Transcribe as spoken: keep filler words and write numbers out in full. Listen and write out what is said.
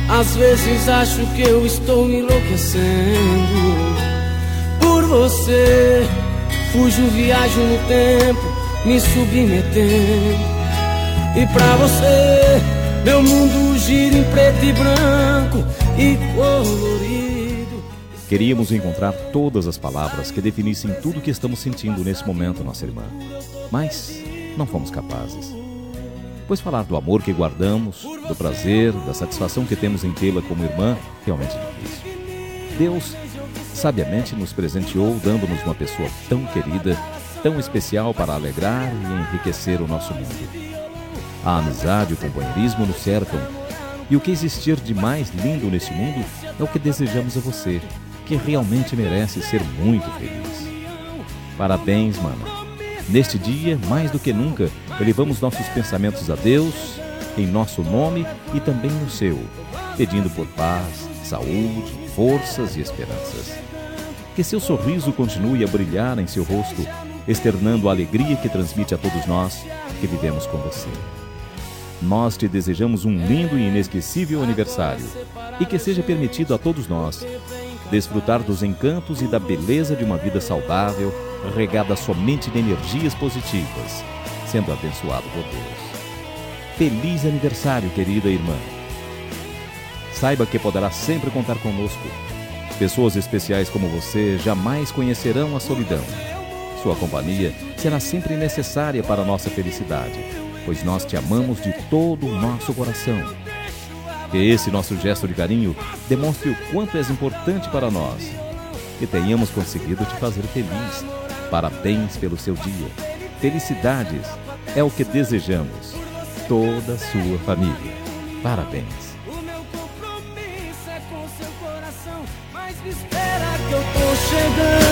Às vezes acho que eu estou me enlouquecendo. Por você, fujo, viajo no tempo, me submetendo. E pra você, meu mundo gira em preto e branco e colorido. Queríamos encontrar todas as palavras que definissem tudo o que estamos sentindo nesse momento, nossa irmã. Mas não fomos capazes. Pois falar do amor que guardamos, do prazer, da satisfação que temos em tê-la como irmã, realmente é difícil. Deus, sabiamente, nos presenteou, dando-nos uma pessoa tão querida, tão especial para alegrar e enriquecer o nosso mundo. A amizade e o companheirismo nos cercam, e o que existir de mais lindo nesse mundo é o que desejamos a você, que realmente merece ser muito feliz. Parabéns, mana. Neste dia, mais do que nunca, elevamos nossos pensamentos a Deus, em nosso nome e também no seu, pedindo por paz, saúde, forças e esperanças. Que seu sorriso continue a brilhar em seu rosto, externando a alegria que transmite a todos nós que vivemos com você. Nós te desejamos um lindo e inesquecível aniversário e que seja permitido a todos nós desfrutar dos encantos e da beleza de uma vida saudável, regada somente de energias positivas, sendo abençoado por Deus. Feliz aniversário, querida irmã! Saiba que poderá sempre contar conosco. Pessoas especiais como você jamais conhecerão a solidão. Sua companhia será sempre necessária para a nossa felicidade, pois nós te amamos de todo o nosso coração. Que esse nosso gesto de carinho demonstre o quanto és importante para nós. Que tenhamos conseguido te fazer feliz. Parabéns pelo seu dia. Felicidades é o que desejamos. Toda a sua família. Parabéns. O meu compromisso é com seu coração, mas me espera que eu tô chegando.